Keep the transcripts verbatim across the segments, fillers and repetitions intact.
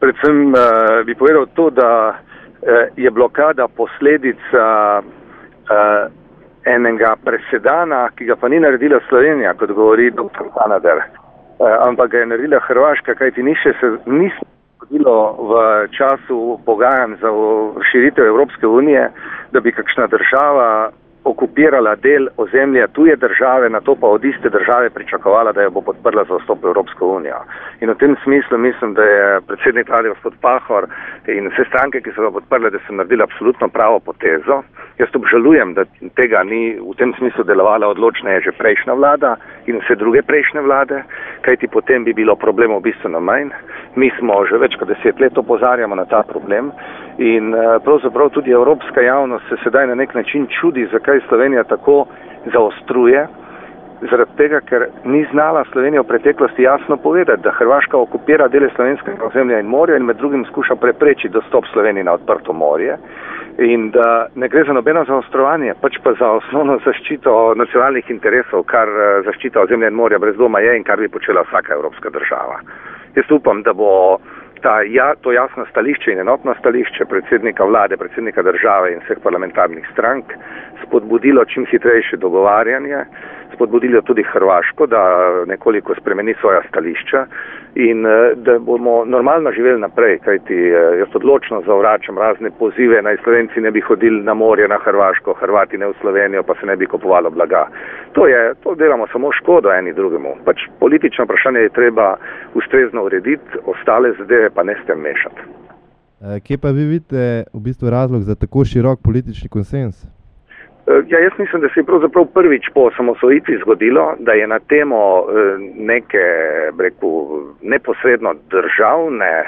Predvsem uh, bi povedal to, da uh, je blokada posledica uh, enega presedana, ki ga pa ni naredila Slovenija, kot govori doktor Kanader, uh, ampak ga je naredila Hrvaška, kajti ni še se ni zgodilo v času pogajanj za širitev Evropske unije, da bi kakšna država okupirala del ozemlja tuje države, na to pa od iste države pričakovala, da jo bo podprla za vstop v Evropsko unijo. In v tem smislu mislim, da je predsednik vlade gospod Pahor in vse stranke, ki so ga podprle, da so naredili absolutno pravo potezo. Jaz obžalujem, da tega ni v tem smislu delovala odločneje že prejšnja vlada in vse druge prejšnje vlade, kajti potem bi bilo problemov bistveno manj. Mi smo že več kot deset let opozarjamo na ta problem in pravzaprav tudi evropska javnost se sedaj na nek način čudi, zakaj Slovenija tako zaostruje, zaradi tega, ker ni znala Slovenija v preteklosti jasno povedati, da Hrvaška okupira dele slovenskega ozemlja in morja in med drugim skuša preprečiti dostop Sloveniji na odprto morje in da ne gre za nobeno zaostrovanje, pač pa za osnovno zaščito nacionalnih interesov, kar zaščita ozemlja in morja brez dvoma je in kar bi počela vsaka evropska država. Jaz upam, da bo ta, ja, to jasno stališče in enotno stališče predsednika vlade, predsednika države in vseh parlamentarnih strank spodbudilo čim hitrejše dogovarjanje, spodbudilo tudi Hrvaško, da nekoliko spremeni svoja stališča in da bomo normalno živeli naprej, kajti jaz odločno zavračam razne pozive, naj Slovenci ne bi hodili na morje na Hrvaško, Hrvati ne v Slovenijo, pa se ne bi kupovalo blaga. To je, to delamo samo škodo eni drugemu. Pač politično vprašanje je treba ustrezno urediti, ostale zadeve pa ne s tem mešati. Kje pa vi vidite v bistvu razlog za tako širok politični konsens? Ja, jaz mislim, da se je pravzaprav prvič po osamosvojitvi zgodilo, da je na temo neke, reku, neposredno državne,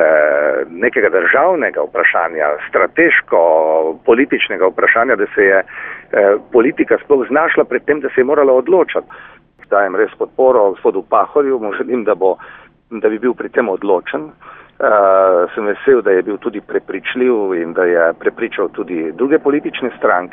nekega državnega vprašanja, strateško-političnega vprašanja, da se je politika sploh znašla pred tem, da se je morala odločati. Dajem res podporo gospodu Pahorju, mu želim, da, bo, da bi bil pri tem odločen. Uh, sem vesel, da je bil tudi prepričljiv in da je prepričal tudi druge politične stranke.